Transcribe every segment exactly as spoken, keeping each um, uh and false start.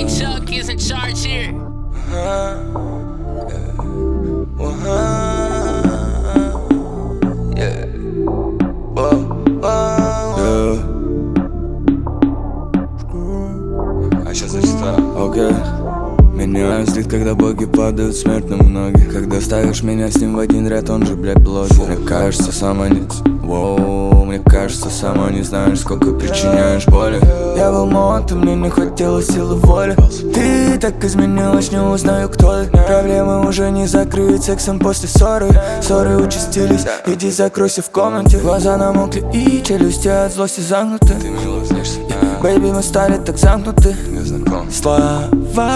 King Chuck is in charge here. Uh-huh. Yeah. Uh-huh. Yeah. Whoa. Whoa. Yeah. А сейчас зачитаю. Окей. Меня злит, когда боги падают смертным в ноги. Когда ставишь меня с ним в один ряд, он же, блядь, блогер. Мне кажется, сама не... Воу, мне кажется, сама не знаешь, сколько причиняешь боли. Я был молод, и мне не хватило силы воли. Ты так изменилась, не узнаю, кто ты. Проблемы уже не закрыть сексом после ссоры. Ссоры участились, иди закройся в комнате. Глаза намокли и челюсти от злости замкнуты. Ты мило снишься, бэйби, мы стали так замкнуты. Слова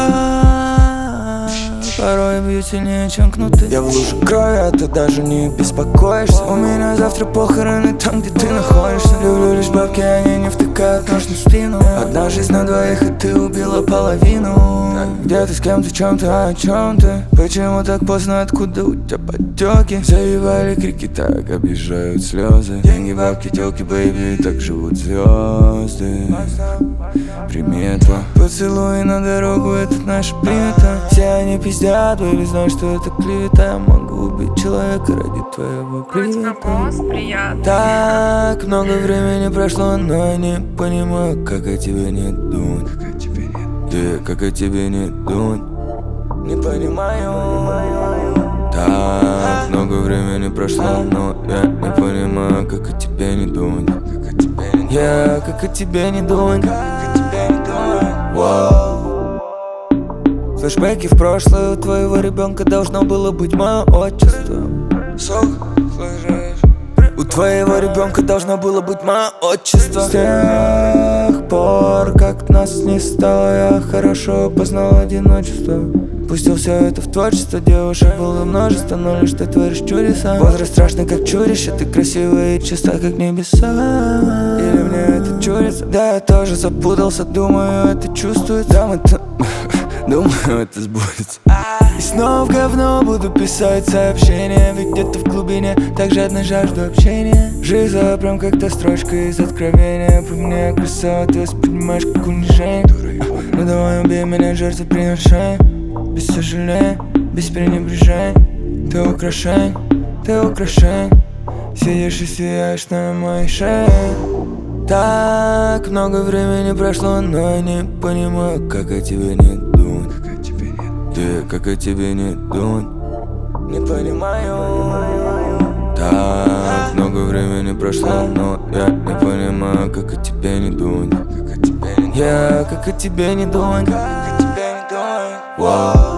порой бьют сильнее, чем кнуты. Я в луже крови, а ты даже не беспокоишься. У меня завтра похороны там, где ты находишься. Люблю лишь бабки, они не втыкают нож на спину. Одна жизнь на двоих, и ты убила половину. Где ты, с кем ты, чем ты, а о чем ты? Почему так поздно, откуда у тебя подтеки? Заебали крики, так объезжают слезы. Деньги, бабки, телки, бэйби, так живут звезды. Прими это. Поцелуй на дорогу, это наша примета. Все они пиздят, бэйби, знают, что это клевета. Я могу убить человека ради твоего привета. Так много времени прошло, но я не понимаю, как о тебе не думать. Да, как о тебе не думать. Не понимаю. Так много времени прошло, но я не понимаю, как о тебе не думать. Я как о тебе не думать. Wow. Флэшбэки в прошлое, у твоего ребенка должно было быть мое отчество. У твоего ребенка должно было быть мое отчество. С тех пор, как нас не стало, я хорошо познал одиночество. Пустил все это в творчество, девушек было множество, но лишь ты творишь чудеса. Возраст страшный, как чудище, ты красивая и чиста, как небеса. Или мне это чудится? Да, я тоже запутался, думаю, это чувствуется. Да, это... думаю, это сбудется. И снова в говно буду писать сообщения, ведь где-то в глубине так жадно жажду общения. Жизнь прям как та строчка из откровения. По мне красава, ты воспринимаешь как унижение. Ну давай убей меня, жертвоприношение. Без сожаления, без пренебрежения. Ты украшение, ты украшение. Сидишь и сияешь на моей шее. Так много времени прошло, но я не понимаю, как о тебе не думать. Да, как о тебе не думать. Не понимаю. Так много времени прошло, но я не понимаю, как о тебе не думать. Я как о тебе не думать. Wow.